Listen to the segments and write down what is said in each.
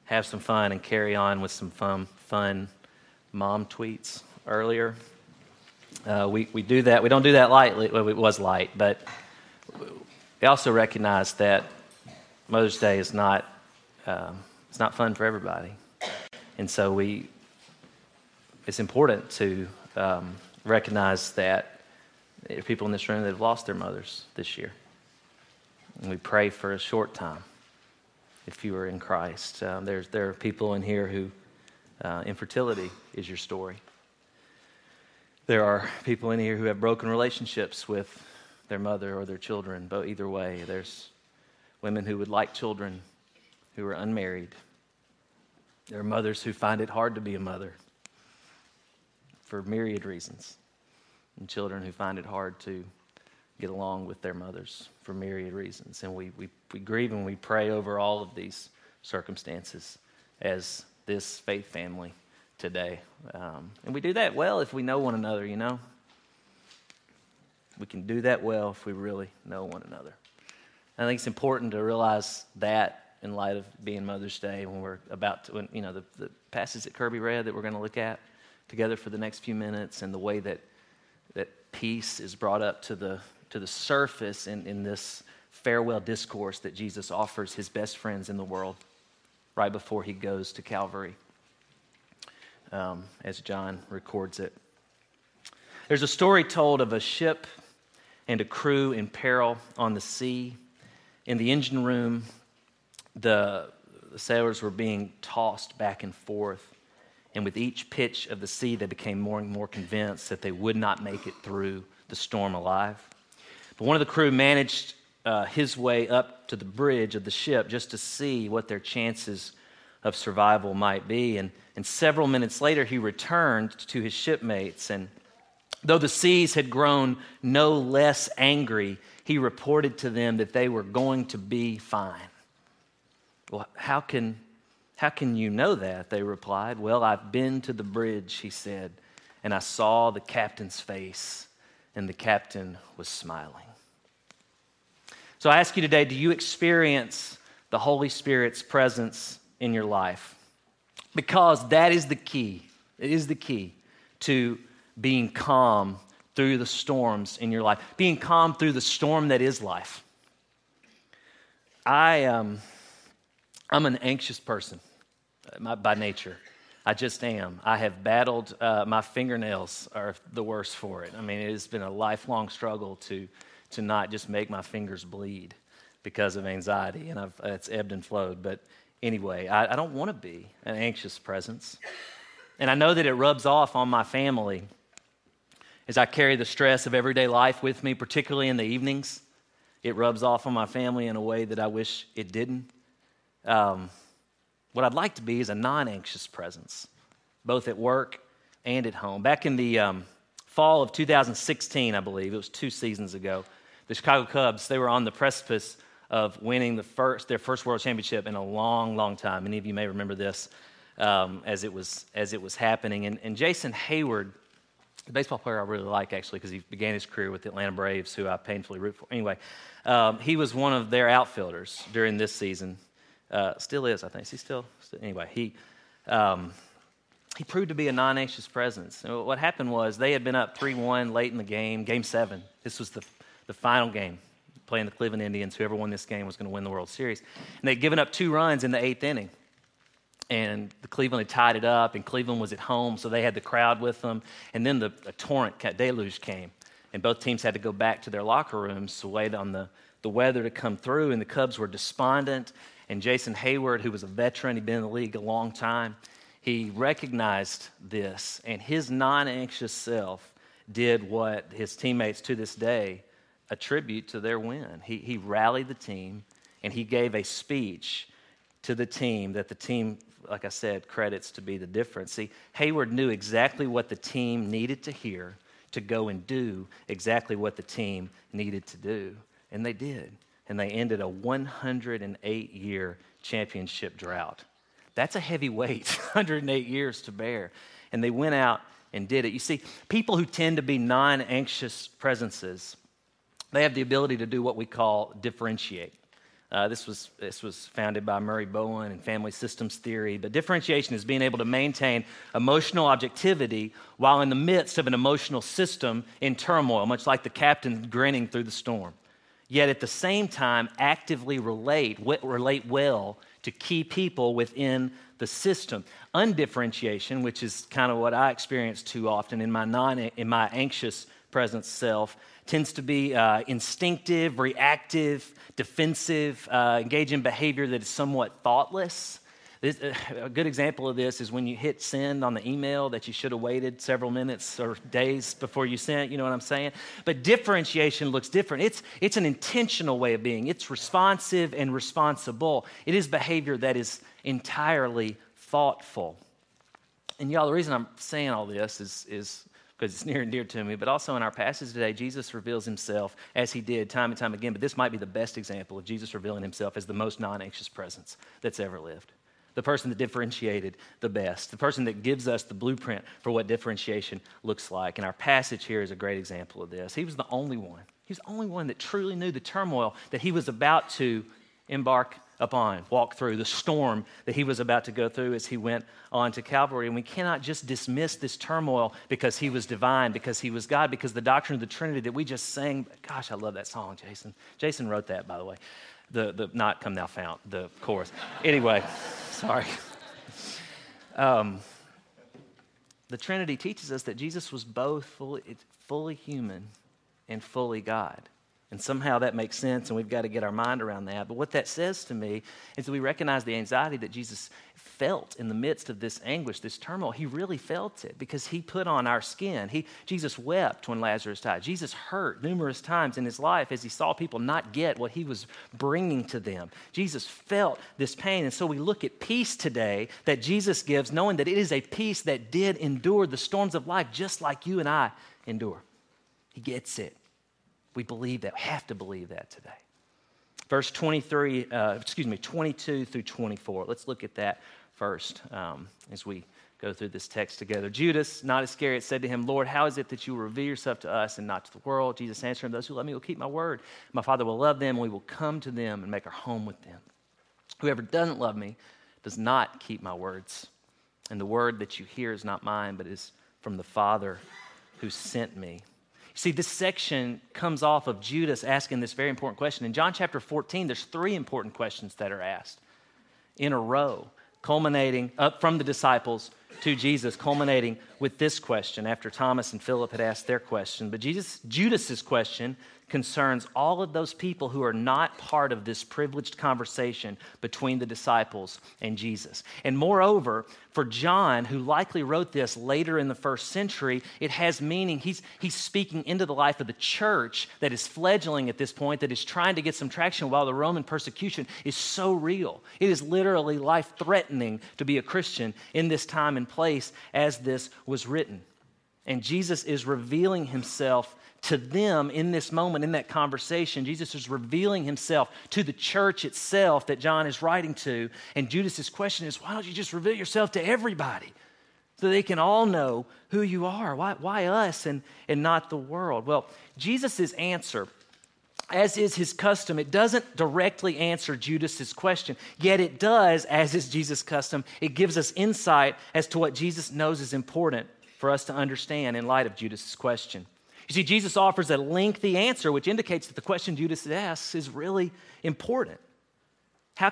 have some fun and carry on with some fun mom tweets earlier. We do that. We don't do that lightly. Well, it was light, but we also recognize that Mother's Day is not it's not fun for everybody, and so it's important to recognize that there are people in this room that have lost their mothers this year, and we pray for a short time. If you are in Christ, there are people in here who infertility is your story. There are people in here who have broken relationships with their mother or their children, but either way, there's women who would like children who are unmarried. There are mothers who find it hard to be a mother for myriad reasons, and children who find it hard to get along with their mothers for myriad reasons. And we grieve and we pray over all of these circumstances as this faith family today. And we do that well if we know one another, you know. We can do that well if we really know one another. I think it's important to realize that in light of being Mother's Day when we're about to, the passage that Kirby read that we're going to look at together for the next few minutes, and the way that peace is brought up to the surface in this farewell discourse that Jesus offers his best friends in the world right before he goes to Calvary, as John records it. There's a story told of a ship and a crew in peril on the sea. In the engine room, the sailors were being tossed back and forth, and with each pitch of the sea, they became more and more convinced that they would not make it through the storm alive. But one of the crew managed his way up to the bridge of the ship just to see what their chances of survival might be. And several minutes later, he returned to his shipmates, and though the seas had grown no less angry, he reported to them that they were going to be fine. Well, how can you know that? They replied. Well, I've been to the bridge, he said, and I saw the captain's face, and the captain was smiling. So I ask you today, do you experience the Holy Spirit's presence in your life? Because that is the key. It is the key to being calm through the storms in your life. Being calm through the storm that is life. I'm an anxious person by nature. I just am. I have battled, my fingernails are the worst for it. I mean, it has been a lifelong struggle to not just make my fingers bleed because of anxiety, and it's ebbed and flowed. But anyway, I don't want to be an anxious presence. And I know that it rubs off on my family as I carry the stress of everyday life with me, particularly in the evenings. It rubs off on my family in a way that I wish it didn't. What I'd like to be is a non-anxious presence, both at work and at home. Back in the fall of 2016, I believe, it was 2 seasons ago, the Chicago Cubs, they were on the precipice of winning their first World Championship in a long, long time. Many of you may remember this as it was happening. And Jason Hayward, the baseball player I really like, actually, because he began his career with the Atlanta Braves, who I painfully root for. Anyway, he was one of their outfielders during this season. Still is, I think. Is he still? Anyway, he proved to be a non-anxious presence. And what happened was they had been up 3-1 late in the game, Game 7. This was the final game, playing the Cleveland Indians. Whoever won this game was going to win the World Series. And they'd given up 2 runs in the 8th inning. And the Cleveland had tied it up, and Cleveland was at home, so they had the crowd with them. And then a torrent deluge came, and both teams had to go back to their locker rooms to wait on the weather to come through, and the Cubs were despondent. And Jason Hayward, who was a veteran, he'd been in the league a long time, he recognized this, and his non-anxious self did what his teammates to this day attribute to their win. He rallied the team, and he gave a speech to the team that the team, like I said, credits to be the difference. See, Hayward knew exactly what the team needed to hear to go and do exactly what the team needed to do. And they did. And they ended a 108-year championship drought. That's a heavy weight, 108 years to bear. And they went out and did it. You see, people who tend to be non-anxious presences, they have the ability to do what we call differentiate. This was founded by Murray Bowen and family systems theory. But differentiation is being able to maintain emotional objectivity while in the midst of an emotional system in turmoil, much like the captain grinning through the storm. Yet at the same time, actively relate well to key people within the system. Undifferentiation, which is kind of what I experience too often in my anxious present self, tends to be instinctive, reactive, defensive, engage in behavior that is somewhat thoughtless. A good example of this is when you hit send on the email that you should have waited several minutes or days before you sent, you know what I'm saying? But differentiation looks different. It's an intentional way of being. It's responsive and responsible. It is behavior that is entirely thoughtful. And y'all, the reason I'm saying all this is because it's near and dear to me, but also in our passage today, Jesus reveals himself as he did time and time again, but this might be the best example of Jesus revealing himself as the most non-anxious presence that's ever lived. The person that differentiated the best, the person that gives us the blueprint for what differentiation looks like. And our passage here is a great example of this. He was the only one. He was the only one that truly knew the turmoil that he was about to embark upon, walk through, the storm that he was about to go through as he went on to Calvary. And we cannot just dismiss this turmoil because he was divine, because he was God, because the doctrine of the Trinity that we just sang, gosh, I love that song, Jason. Jason wrote that, by the way. The not Come Thou Fount, the chorus. Anyway, sorry. The Trinity teaches us that Jesus was both fully human and fully God. And somehow that makes sense, and we've got to get our mind around that. But what that says to me is that we recognize the anxiety that Jesus felt in the midst of this anguish, this turmoil. He really felt it because he put on our skin. Jesus wept when Lazarus died. Jesus hurt numerous times in his life as he saw people not get what he was bringing to them. Jesus felt this pain. And so we look at peace today that Jesus gives, knowing that it is a peace that did endure the storms of life just like you and I endure. He gets it. We believe that. We have to believe that today. Verse 22 through 24. Let's look at that first as we go through this text together. Judas, not Iscariot, said to him, Lord, how is it that you will reveal yourself to us and not to the world? Jesus answered him, those who love me will keep my word. My Father will love them, and we will come to them and make our home with them. Whoever doesn't love me does not keep my words. And the word that you hear is not mine, but is from the Father who sent me. See, this section comes off of Judas asking this very important question. In John chapter 14, there's 3 important questions that are asked in a row, culminating up from the disciples to Jesus, culminating with this question after Thomas and Philip had asked their question. But Judas's question concerns all of those people who are not part of this privileged conversation between the disciples and Jesus. And moreover, for John, who likely wrote this later in the first century, it has meaning. He's speaking into the life of the church that is fledgling at this point, that is trying to get some traction while the Roman persecution is so real. It is literally life-threatening to be a Christian in this time and place as this was written. And Jesus is revealing himself to them in this moment, in that conversation. Jesus is revealing himself to the church itself that John is writing to. And Judas's question is, why don't you just reveal yourself to everybody so they can all know who you are? Why us and not the world? Well, Jesus' answer, as is his custom, it doesn't directly answer Judas's question, yet it does, as is Jesus' custom. It gives us insight as to what Jesus knows is important for us to understand in light of Judas's question. You see, Jesus offers a lengthy answer, which indicates that the question Judas asks is really important. How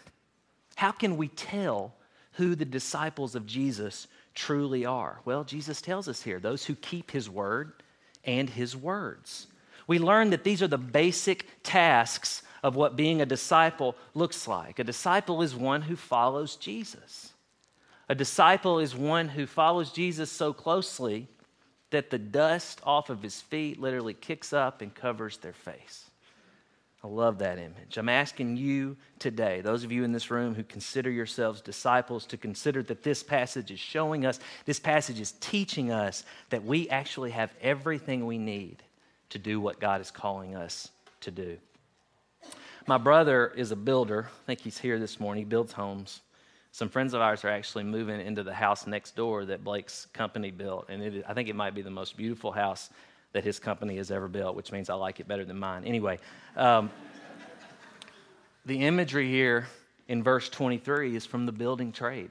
can we tell who the disciples of Jesus truly are? Well, Jesus tells us here, those who keep his word and his words. We learn that these are the basic tasks of what being a disciple looks like. A disciple is one who follows Jesus. A disciple is one who follows Jesus so closely that the dust off of his feet literally kicks up and covers their face. I love that image. I'm asking you today, those of you in this room who consider yourselves disciples, to consider that this passage is showing us, this passage is teaching us that we actually have everything we need to do what God is calling us to do. My brother is a builder. I think he's here this morning. He builds homes. Some friends of ours are actually moving into the house next door that Blake's company built, and I think it might be the most beautiful house that his company has ever built, which means I like it better than mine. Anyway, The imagery here in verse 23 is from the building trade.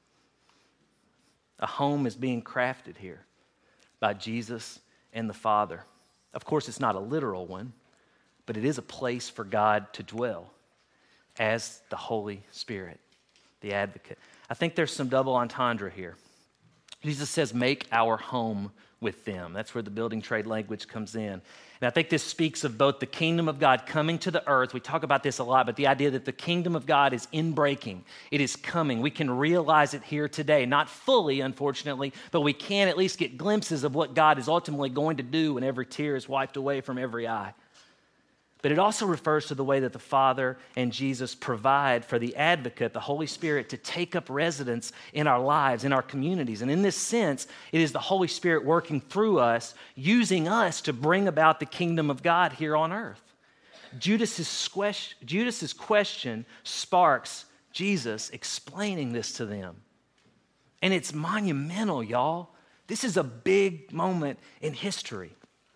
A home is being crafted here by Jesus and the Father. Of course, it's not a literal one, but it is a place for God to dwell as the Holy Spirit, the advocate. I think there's some double entendre here. Jesus says, make our home with them. That's where the building trade language comes in. And I think this speaks of both the kingdom of God coming to the earth. We talk about this a lot, but the idea that the kingdom of God is inbreaking. It is coming. We can realize it here today. Not fully, unfortunately, but we can at least get glimpses of what God is ultimately going to do when every tear is wiped away from every eye. But it also refers to the way that the Father and Jesus provide for the advocate, the Holy Spirit, to take up residence in our lives, in our communities. And in this sense, it is the Holy Spirit working through us, using us to bring about the kingdom of God here on earth. Judas's question sparks Jesus explaining this to them. And it's monumental, y'all. This is a big moment in history.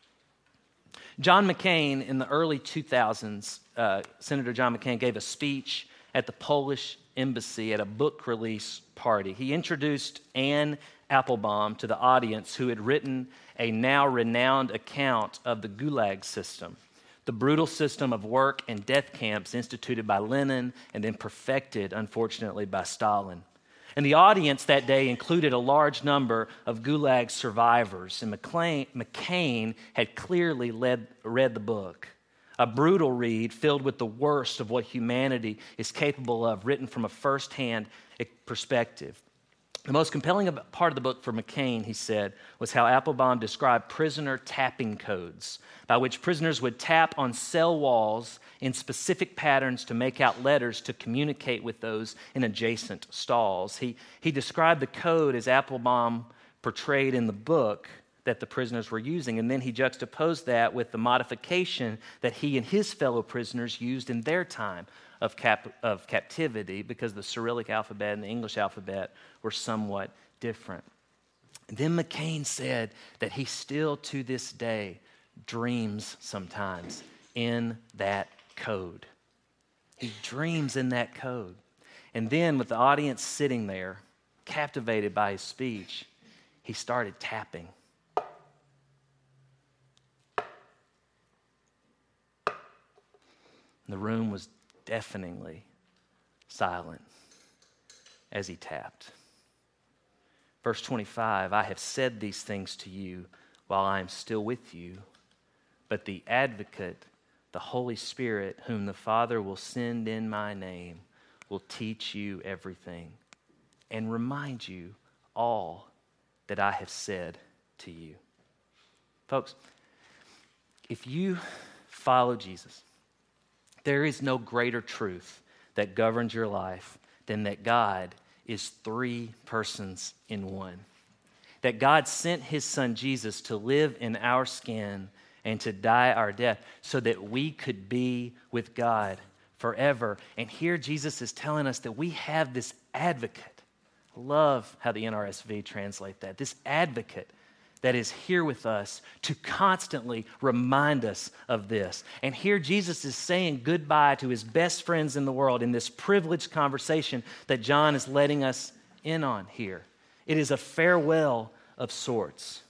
John McCain, in the early 2000s, Senator John McCain gave a speech at the Polish embassy at a book release party. He introduced Anne Applebaum to the audience, who had written a now renowned account of the Gulag system, the brutal system of work and death camps instituted by Lenin and then perfected, unfortunately, by Stalin. And the audience that day included a large number of Gulag survivors, and McCain had clearly read the book, a brutal read filled with the worst of what humanity is capable of, written from a first-hand perspective. The most compelling part of the book for McCain, he said, was how Applebaum described prisoner tapping codes, by which prisoners would tap on cell walls in specific patterns to make out letters to communicate with those in adjacent stalls. He described the code as Applebaum portrayed in the book that the prisoners were using, and then he juxtaposed that with the modification that he and his fellow prisoners used in their time of captivity, because the Cyrillic alphabet and the English alphabet were somewhat different. And then McCain said that he still to this day dreams sometimes in that code. He dreams in that code. And then with the audience sitting there, captivated by his speech, he started tapping. The room was deafeningly silent as he tapped. Verse 25, I have said these things to you while I am still with you, but the advocate, the Holy Spirit, whom the Father will send in my name, will teach you everything and remind you all that I have said to you. Folks, if you follow Jesus, there is no greater truth that governs your life than that God is three persons in one. That God sent his son Jesus to live in our skin and to die our death so that we could be with God forever. And here Jesus is telling us that we have this advocate. I love how the NRSV translate that. This advocate that is here with us to constantly remind us of this. And here Jesus is saying goodbye to his best friends in the world in this privileged conversation that John is letting us in on here. It is a farewell of sorts.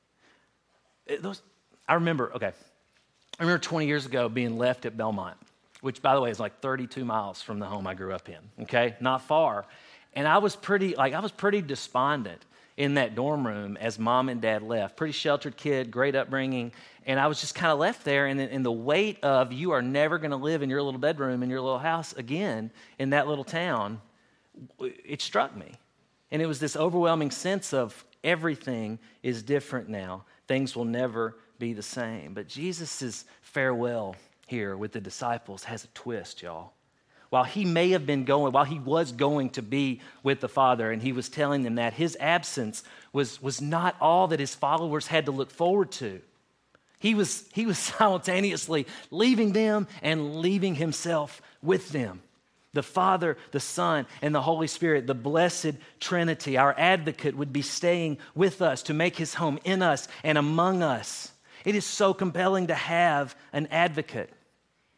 I remember 20 years ago being left at Belmont, which, by the way, is like 32 miles from the home I grew up in, okay? Not far. And I was pretty despondent in that dorm room as mom and dad left. Pretty sheltered kid, great upbringing, and I was just kind of left there in the weight of you are never going to live in your little bedroom in your little house again in that little town. It struck me. And it was this overwhelming sense of everything is different now. Things will never be the same. But Jesus' farewell here with the disciples has a twist, y'all. While he was going to be with the Father, and he was telling them that, his absence was not all that his followers had to look forward to. He was simultaneously leaving them and leaving himself with them. The Father, the Son, and the Holy Spirit, the blessed Trinity, our advocate, would be staying with us to make his home in us and among us. It is so compelling to have an advocate.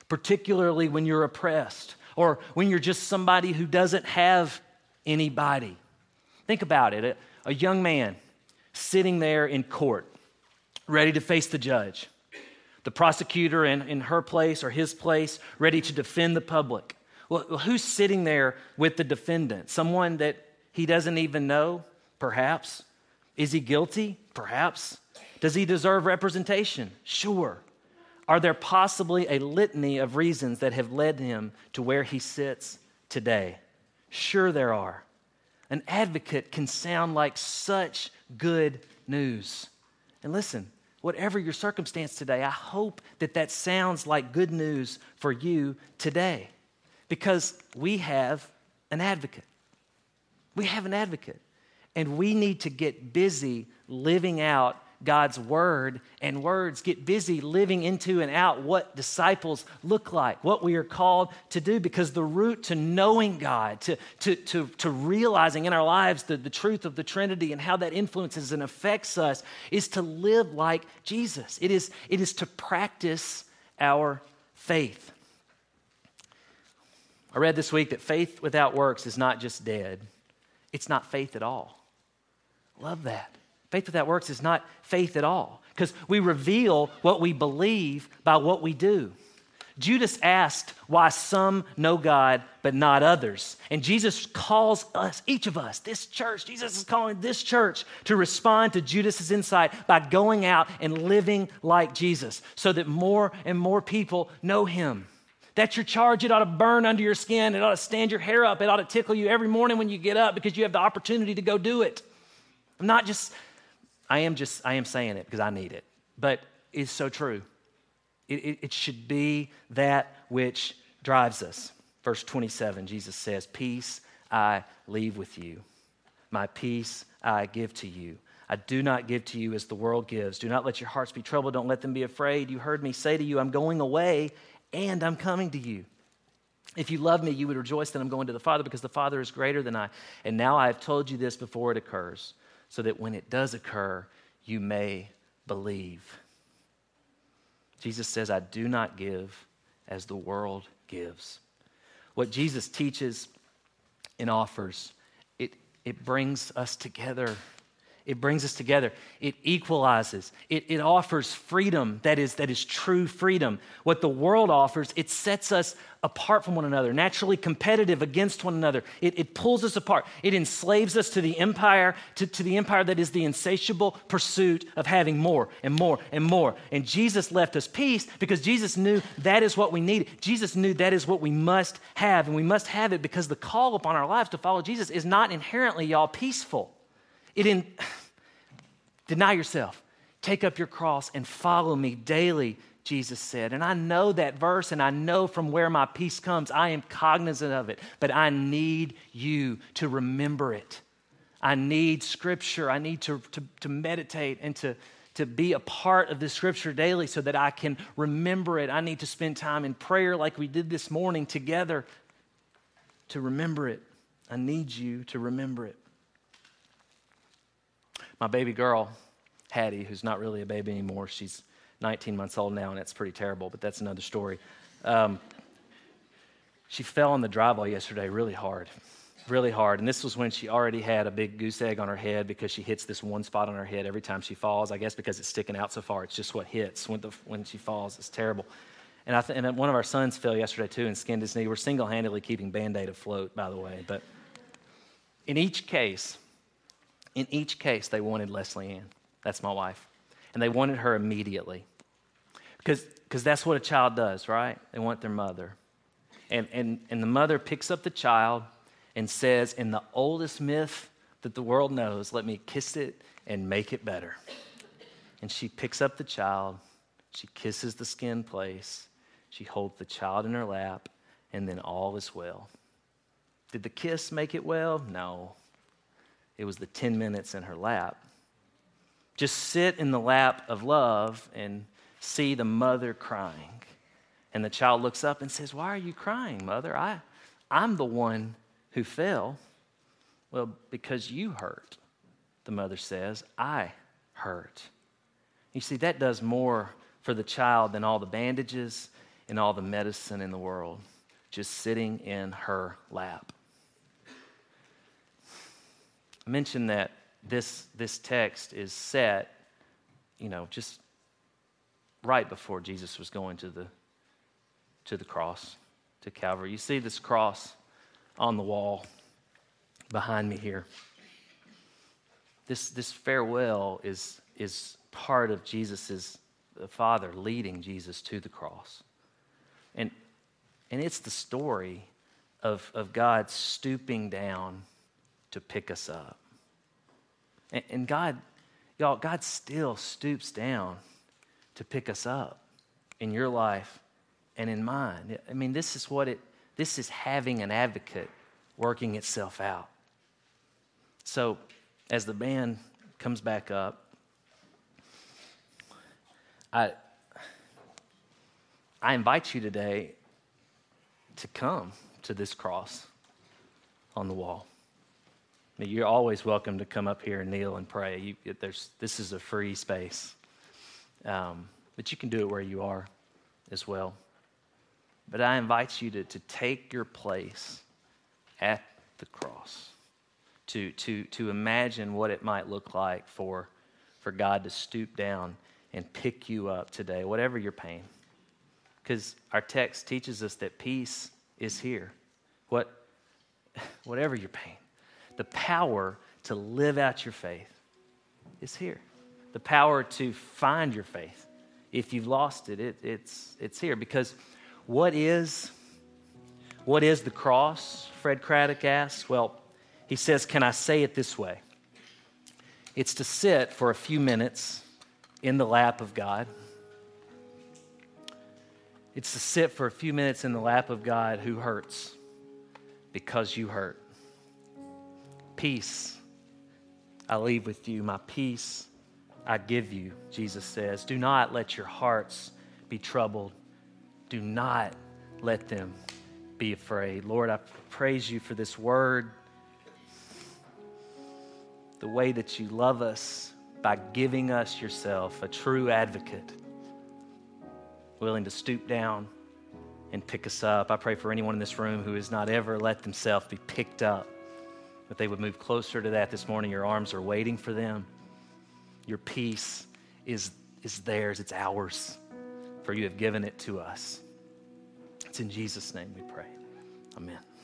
particularly when you're oppressed or when you're just somebody who doesn't have anybody. Think about it. A young man sitting there in court, ready to face the judge. The prosecutor in her place or his place, ready to defend the public. Well, who's sitting there with the defendant? Someone that he doesn't even know? Perhaps. Is he guilty? Perhaps. Does he deserve representation? Sure. Are there possibly a litany of reasons that have led him to where he sits today? Sure there are. An advocate can sound like such good news. And listen, whatever your circumstance today, I hope that sounds like good news for you today, because we have an advocate. We have an advocate, and we need to get busy living out God's word and words. Get busy living into and out what disciples look like, what we are called to do, because the route to knowing God, to realizing in our lives the truth of the Trinity and how that influences and affects us, is to live like Jesus. It is to practice our faith. I read this week that faith without works is not just dead. It's not faith at all. Love that. Faith without works is not faith at all, because we reveal what we believe by what we do. Judas asked why some know God but not others. And Jesus calls us, each of us, this church, Jesus is calling this church to respond to Judas's insight by going out and living like Jesus so that more and more people know him. That's your charge. It ought to burn under your skin. It ought to stand your hair up. It ought to tickle you every morning when you get up because you have the opportunity to go do it. I am saying it because I need it, but it's so true. It should be that which drives us. Verse 27, Jesus says, "Peace I leave with you. My peace I give to you. I do not give to you as the world gives. Do not let your hearts be troubled. Don't let them be afraid. You heard me say to you, I'm going away and I'm coming to you. If you love me, you would rejoice that I'm going to the Father, because the Father is greater than I. And now I have told you this before it occurs, so that when it does occur, you may believe." Jesus says, I do not give as the world gives. What Jesus teaches and offers, it brings us together. It brings us together. It equalizes. It offers freedom that is true freedom. What the world offers, it sets us apart from one another, naturally competitive against one another. It pulls us apart. It enslaves us to the empire, to the empire that is the insatiable pursuit of having more and more and more. And Jesus left us peace because Jesus knew that is what we needed. Jesus knew that is what we must have, and we must have it because the call upon our lives to follow Jesus is not inherently, y'all, peaceful. Deny yourself, take up your cross and follow me daily, Jesus said. And I know that verse, and I know from where my peace comes. I am cognizant of it, but I need you to remember it. I need Scripture. I need to meditate and to be a part of the Scripture daily so that I can remember it. I need to spend time in prayer like we did this morning together to remember it. I need you to remember it. My baby girl, Hattie, who's not really a baby anymore, she's 19 months old now, and it's pretty terrible, but that's another story. She fell on the driveway yesterday really hard. And this was when she already had a big goose egg on her head because she hits this one spot on her head every time she falls. I guess because it's sticking out so far, it's just what hits when she falls. It's terrible. And one of our sons fell yesterday too and skinned his knee. We're single-handedly keeping Band-Aid afloat, by the way. But in each case, they wanted Leslie Ann. That's my wife. And they wanted her immediately. Because that's what a child does, right? They want their mother. And the mother picks up the child and says, in the oldest myth that the world knows, let me kiss it and make it better. And she picks up the child. She kisses the skin place. She holds the child in her lap. And then all is well. Did the kiss make it well? No. It was the 10 minutes in her lap. Just sit in the lap of love and see the mother crying. And the child looks up and says, why are you crying, mother? I'm the one who fell. Well, because you hurt, the mother says. I hurt. You see, that does more for the child than all the bandages and all the medicine in the world just sitting in her lap. I mentioned that this text is set, just right before Jesus was going to the cross, to Calvary. You see this cross on the wall behind me here. This farewell is part of Jesus's the Father leading Jesus to the cross. And it's the story of God stooping down to pick us up. And God still stoops down to pick us up in your life and in mine. I mean, this is having an advocate working itself out. So, as the band comes back up, I invite you today to come to this cross on the wall. I mean, you're always welcome to come up here and kneel and pray. This is a free space. But you can do it where you are as well. But I invite you to take your place at the cross, to imagine what it might look like for God to stoop down and pick you up today, whatever your pain. Because our text teaches us that peace is here. Whatever your pain. The power to live out your faith is here. The power to find your faith. If you've lost it, it's here. Because what is the cross? Fred Craddock asks. Well, he says, can I say it this way? It's to sit for a few minutes in the lap of God. It's to sit for a few minutes in the lap of God who hurts because you hurt. Peace I leave with you. My peace I give you, Jesus says. Do not let your hearts be troubled. Do not let them be afraid. Lord, I praise you for this word. The way that you love us by giving us yourself, a true advocate, willing to stoop down and pick us up. I pray for anyone in this room who has not ever let themselves be picked up, that they would move closer to that this morning. Your arms are waiting for them. Your peace is theirs. It's ours, for you have given it to us. It's in Jesus' name we pray. Amen.